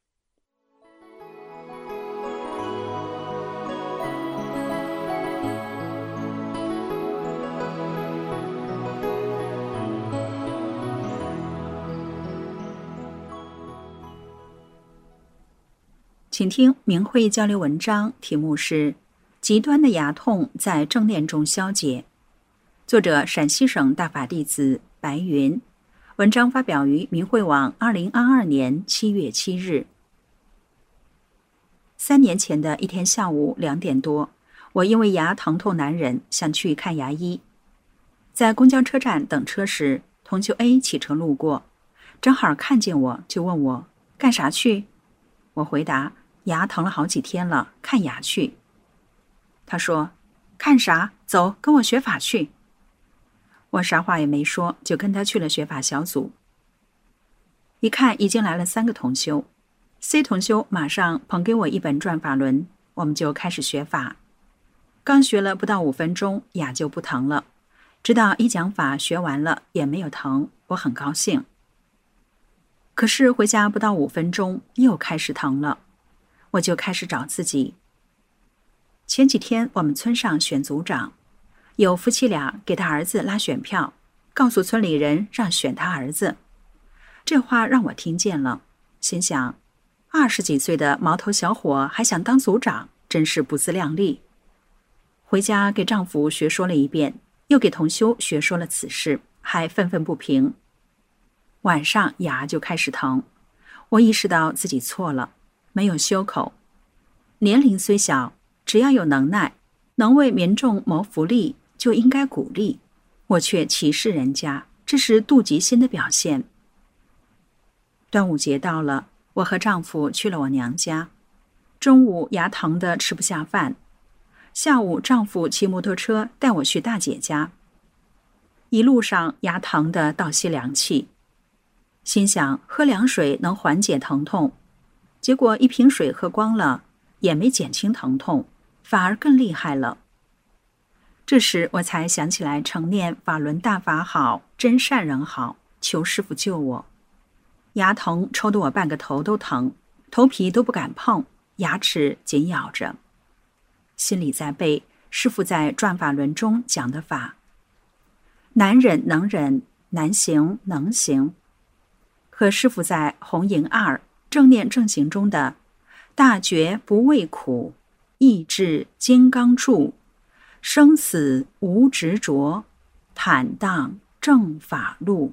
请听明慧交流文章，题目是《极端的牙痛在正念中消解》，作者陕西省大法弟子白云，文章发表于明慧网二零二二年七月七日。三年前的一天下午两点多，我因为牙疼痛难忍，想去看牙医。在公交车站等车时，同修 A 骑车路过，正好看见我，就问我干啥去。 我回答：牙疼了好几天了，看牙去。他说：看啥？走，跟我学法去。我啥话也没说，就跟他去了学法小组。一看已经来了三个同修， C 同修马上捧给我一本转法轮，我们就开始学法。刚学了不到五分钟，牙就不疼了，直到一讲法学完了也没有疼，我很高兴。可是回家不到五分钟又开始疼了，我就开始找自己。前几天我们村上选组长，有夫妻俩给他儿子拉选票，告诉村里人让选他儿子。这话让我听见了，心想二十几岁的毛头小伙还想当组长，真是不自量力。回家给丈夫学说了一遍，又给同修学说了此事，还愤愤不平。晚上牙就开始疼，我意识到自己错了，没有修口。年龄虽小，只要有能耐，能为民众谋福利，就应该鼓励，我却歧视人家，这是妒忌心的表现。端午节到了，我和丈夫去了我娘家。中午牙疼得吃不下饭，下午丈夫骑摩托车带我去大姐家。一路上牙疼得倒吸凉气，心想喝凉水能缓解疼痛，结果一瓶水喝光了，也没减轻疼痛，反而更厉害了。这时我才想起来常念法轮大法好，真善人好，求师父救我。牙疼抽得我半个头都疼，头皮都不敢碰，牙齿紧咬着。心里在背师父在转法轮中讲的法：难忍能忍，难行能行。和师父在红银二正念正行中的大觉不畏苦，意志金刚杵，生死无执着，坦荡正法路。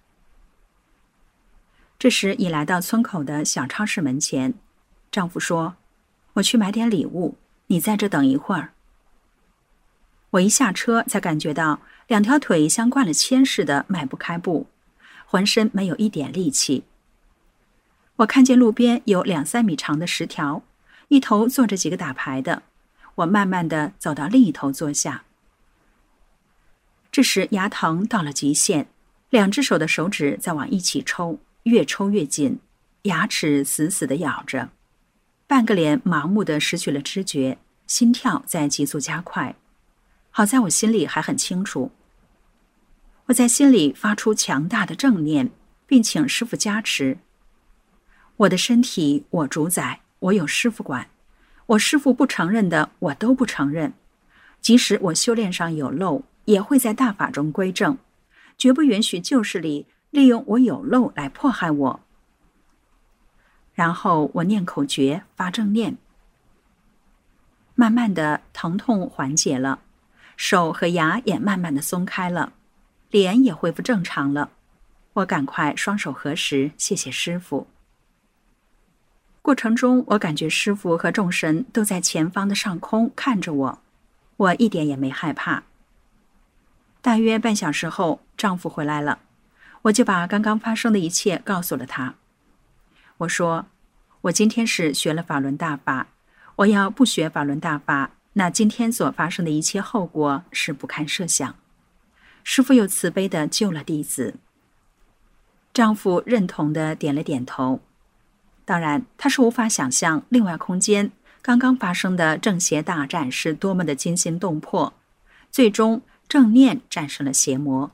这时已来到村口的小超市门前，丈夫说：我去买点礼物，你在这等一会儿。我一下车才感觉到两条腿像灌了铅似的迈不开步，浑身没有一点力气。我看见路边有两三米长的石条，一头坐着几个打牌的，我慢慢地走到另一头坐下。这时牙疼到了极限，两只手的手指在往一起抽，越抽越紧，牙齿死死地咬着，半个脸麻木地失去了知觉，心跳在急速加快。好在我心里还很清楚，我在心里发出强大的正念，并请师父加持。我的身体我主宰，我有师父管，我师父不承认的我都不承认，即使我修炼上有漏，也会在大法中归正，绝不允许旧势力利用我有漏来迫害我。然后我念口诀，发正念。慢慢的疼痛缓解了，手和牙也慢慢的松开了，脸也恢复正常了。我赶快双手合十，谢谢师父。过程中我感觉师父和众神都在前方的上空看着我，我一点也没害怕。大约半小时后，丈夫回来了，我就把刚刚发生的一切告诉了他。我说，我今天是学了法轮大法，我要不学法轮大法，那今天所发生的一切后果是不堪设想。师父又慈悲地救了弟子。丈夫认同地点了点头。当然，他是无法想象另外空间刚刚发生的正邪大战是多么的惊心动魄，最终正念战胜了邪魔。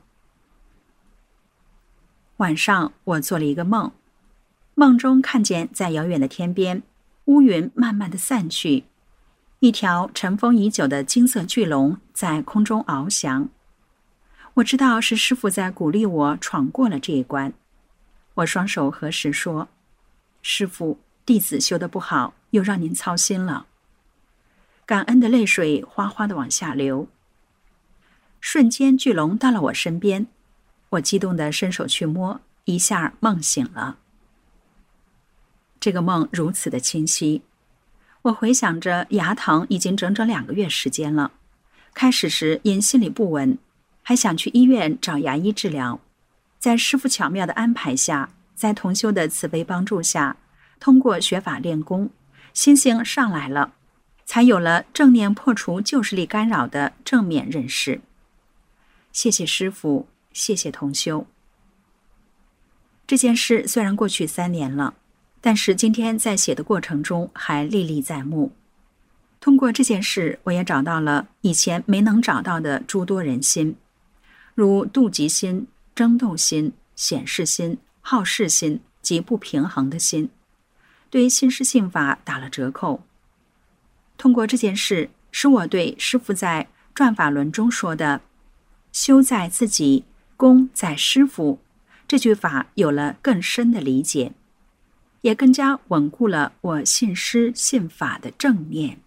晚上我做了一个梦，梦中看见在遥远的天边，乌云慢慢的散去，一条尘封已久的金色巨龙在空中翱翔。我知道是师父在鼓励我闯过了这一关。我双手合十说，师父，弟子修得不好，又让您操心了。感恩的泪水哗哗地往下流。瞬间巨龙到了我身边，我激动地伸手去摸，一下梦醒了。这个梦如此的清晰，我回想着牙疼已经整整两个月时间了。开始时因心里不稳，还想去医院找牙医治疗，在师父巧妙的安排下，在同修的慈悲帮助下， 通过学法练功，心性上来了，才有了正念破除旧势力干扰的正面认识。谢谢师父，谢谢同修。这件事虽然过去三年了，但是今天在写的过程中还历历在目。通过这件事，我也找到了以前没能找到的诸多人心，如妒忌心、争斗心、显示心、好事心及不平衡的心，对心师性法打了折扣。通过这件事，使我对师父在转法轮中说的修在自己，功在师父这句法有了更深的理解，也更加稳固了我信师信法的正念。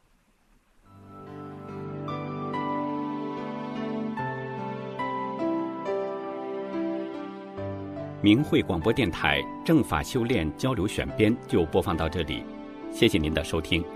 明慧广播电台正法修炼交流选编就播放到这里，谢谢您的收听。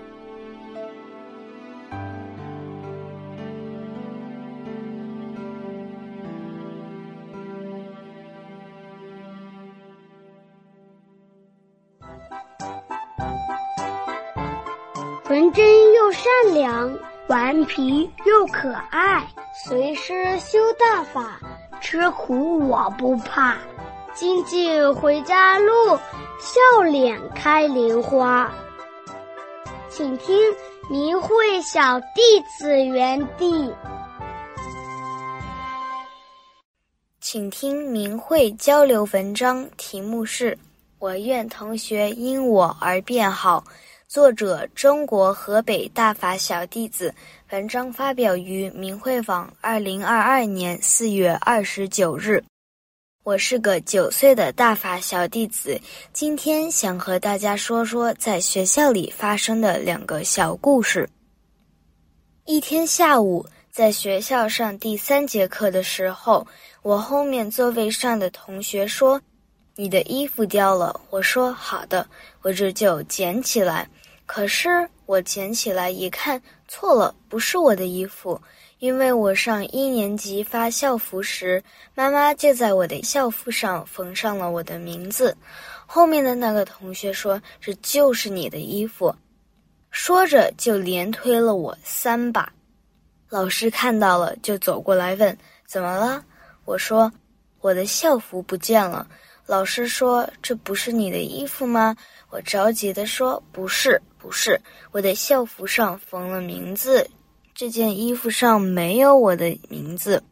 纯真又善良，顽皮又可爱，随师修大法，吃苦我不怕。精进回家路，笑脸开莲花。请听明慧小弟子园地。请听明慧交流文章，题目是《我愿同学因我而变好》，作者中国河北大法小弟子，文章发表于明慧网二零二二年四月二十九日。我是个九岁的大法小弟子，今天想和大家说说在学校里发生的两个小故事。一天下午，在学校上第三节课的时候，我后面座位上的同学说：“你的衣服掉了。”我说：“好的。”我这就捡起来。可是我捡起来一看，错了，不是我的衣服。因为我上一年级发校服时，妈妈就在我的校服上缝上了我的名字。后面的那个同学说：“这就是你的衣服。”说着就连推了我三把。老师看到了，就走过来问：“怎么了？”我说：“我的校服不见了。”老师说：“这不是你的衣服吗？”我着急地说：“不是，不是，我的校服上缝了名字。这件衣服上没有我的名字。”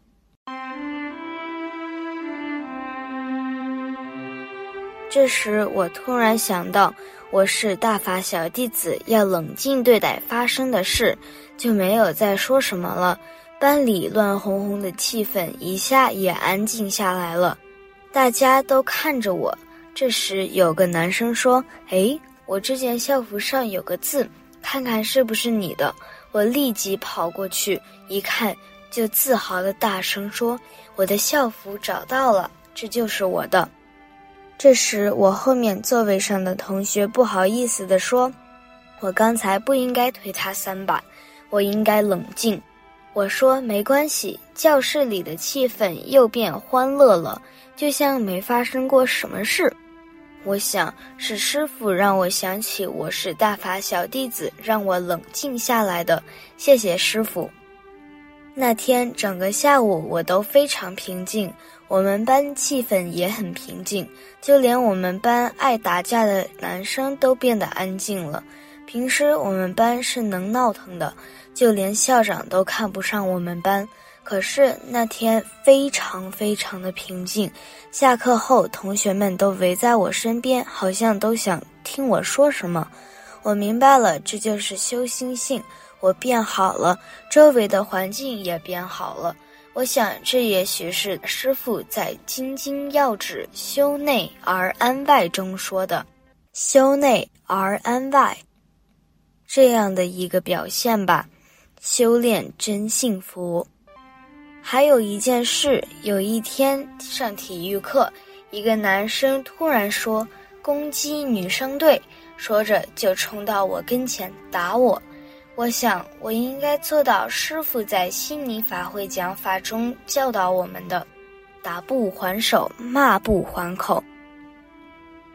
这时我突然想到，我是大法小弟子，要冷静对待发生的事，就没有再说什么了。班里乱哄哄的气氛一下也安静下来了，大家都看着我。这时有个男生说：“诶，我这件校服上有个字，看看是不是你的。”我立即跑过去一看，就自豪地大声说：“我的校服找到了，这就是我的。”这时我后面座位上的同学不好意思地说：“我刚才不应该推他三把，我应该冷静。”我说：“没关系，教室里的气氛又变欢乐了，就像没发生过什么事。”我想是师父让我想起我是大法小弟子，让我冷静下来的，谢谢师父。那天整个下午我都非常平静，我们班气氛也很平静，就连我们班爱打架的男生都变得安静了。平时我们班是能闹腾的，就连校长都看不上我们班。可是那天非常非常的平静，下课后同学们都围在我身边，好像都想听我说什么。我明白了，这就是修心性，我变好了，周围的环境也变好了。我想这也许是师父在精精要旨修内而安外中说的修内而安外这样的一个表现吧。修炼真幸福。还有一件事，有一天上体育课，一个男生突然说攻击女生队，说着就冲到我跟前打我。我想我应该做到师父在心理法会讲法中教导我们的打不还手，骂不还口。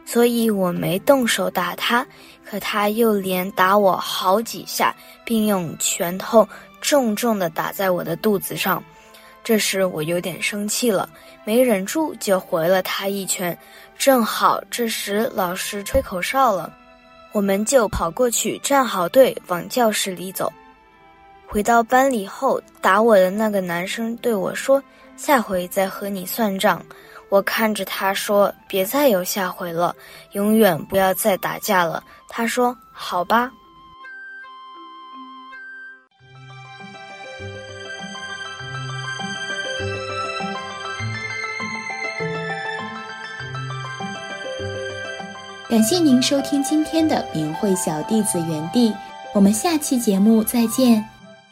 所以我没动手打他，可他又连打我好几下，并用拳头重重地打在我的肚子上。这时我有点生气了，没忍住就回了他一拳。正好这时老师吹口哨了，我们就跑过去站好队往教室里走。回到班里后，打我的那个男生对我说，下回再和你算账。我看着他说，别再有下回了，永远不要再打架了。他说，好吧。 感谢您收听今天的明慧小弟子园地，我们下期节目再见。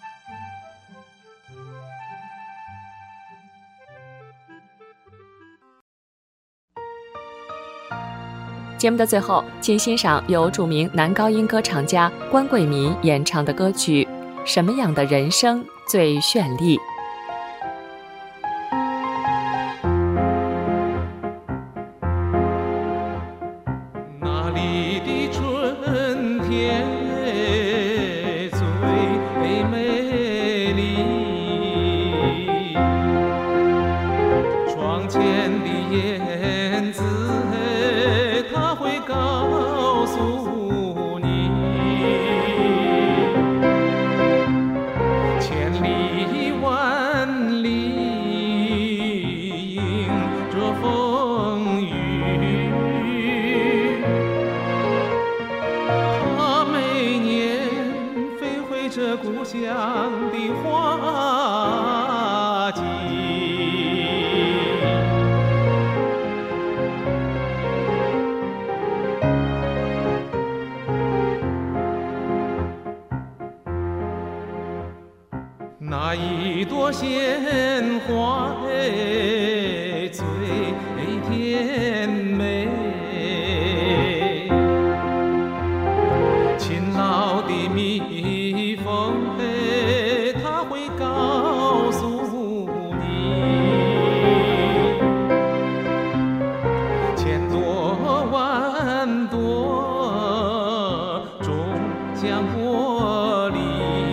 节目的最后，请欣赏由著名男高音歌唱家关贵民演唱的歌曲《什么样的人生最绚丽》。 哪里的春天最美丽？窗前的燕子它会告诉你，千里万里迎着风雨，它每年飞回这故乡的花季。那一朵鲜花最甜美，勤劳的蜜蜂它会告诉你，千朵万朵终将过离。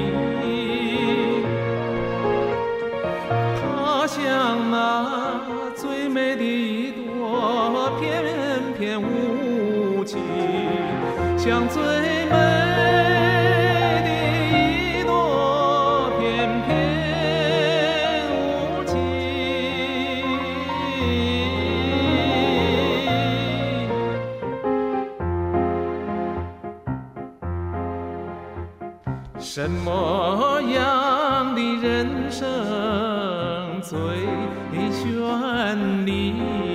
像那最美的一朵翩翩舞旗，像最美的一朵翩翩舞旗。什么样的人生最绚丽？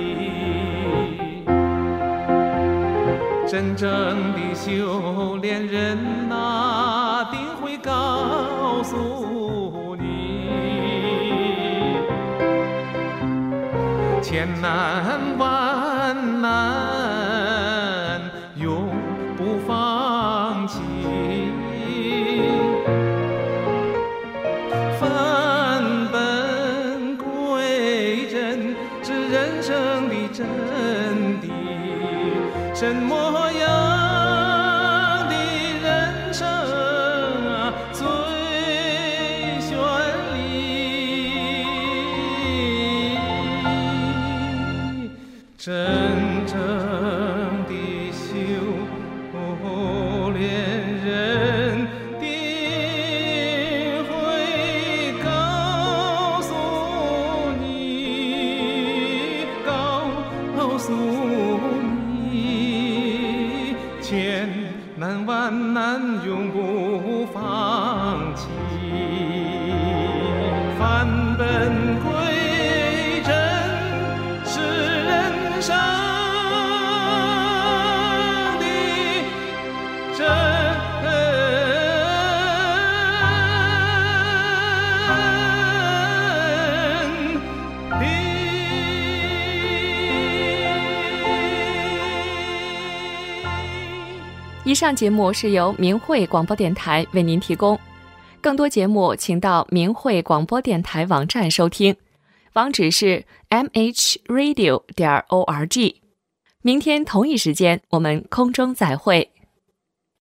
真正的修炼人那定会告诉你，千难万难永不放弃，返本归真是人生的真谛。什么样的人生啊最绚丽？真正的修炼人定会告诉你，告诉你，千难万难永不放弃，返本归真是人生的真谛。 以上节目是由明慧广播电台为您提供，更多节目请到明慧广播电台网站收听，网址是 m h radio 点 org。 明天同一时间，我们空中再会。